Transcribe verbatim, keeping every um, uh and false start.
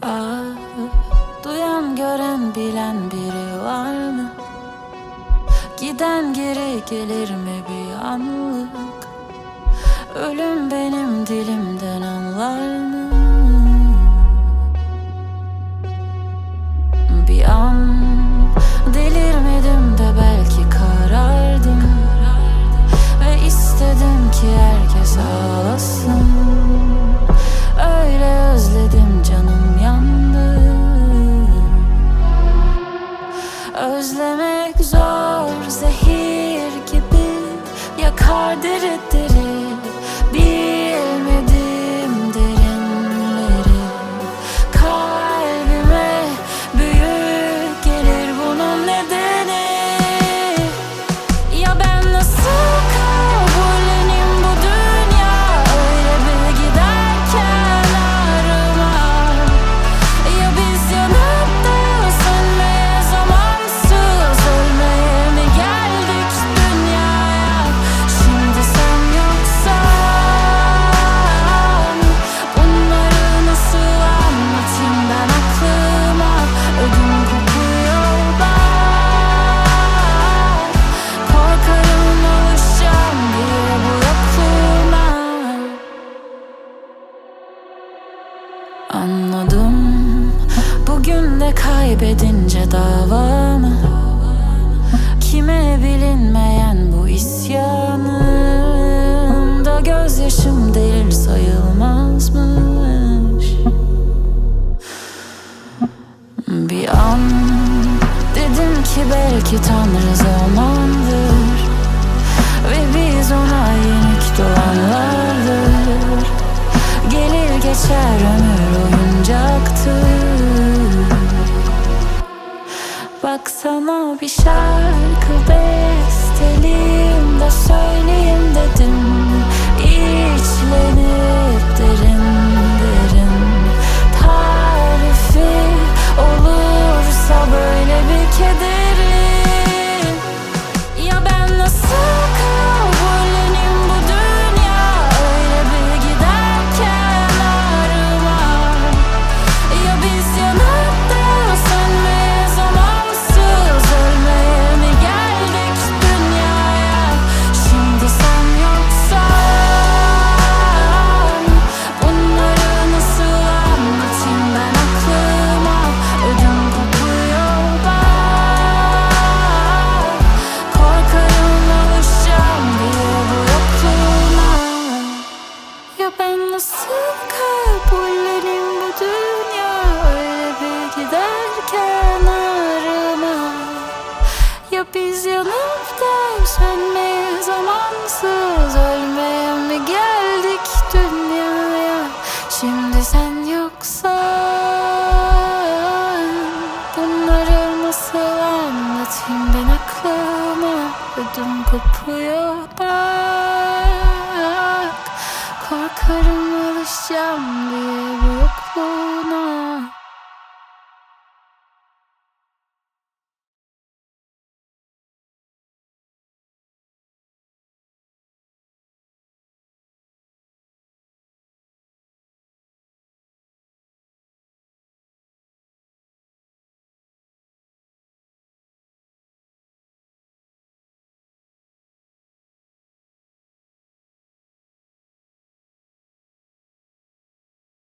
Ah, duyan gören bilen biri var mı? Giden geri gelir mi bir anlık? Ölüm benim dilimden anlar mı? Bir an delirmedim de belki karardım ve istedim ki herkes ağlasın. Öyle özledim, canım yandı. Özlemek zor, zehir gibi yakar diri diri. Bilmedim derinleri, kalbime büyük gelir bunun nedeni. Ya ben nasıl kabulleneyim bu dünya öyle bir giderken ağrıma? Ya biz yanıp da sönmeye, zamansız ölmeye mi geldik dünyaya? Şimdi sen yoksan bunları nasıl anlatayım ben aklıma? Ödüm kopuyor bak, korkarım alışacağım diye bu yokluğuna. Anladım, bugün de kaybedince davamı, kime bilinmeyen bu isyanım da gözyaşım değil sayılmazmış. Bir an dedim ki belki Tanrı zamandır ve biz ona yenik doğanlardır. Gelir geçer ömür oyuncaktır. Baksana bir şarkı besteleyim de söyleyeyim dedim. İçlenip derin derin, tarifi olursa böyle bir kederin. Ya ben nasıl kabulleneyim bu dünya öyle bir giderken ağrıma? Ya biz yanıp da sönmeye, zamansız ölmeye mi geldik dünyaya? Şimdi sen yoksan bunları nasıl anlatayım ben aklıma? Ödüm kopuyor bak, korkarım alışacağım diye bu yokluğuna. Ya ben nasıl kabulleneyim bu dünya öyle bir giderken ağrıma? Ya biz yanıp da sönmeye, zamansız ölmeye mi geldik dünyaya? Şimdi sen yoksan bunları nasıl anlatayım ben aklıma? Ödüm kopuyor bak, korkarım alışacağım diye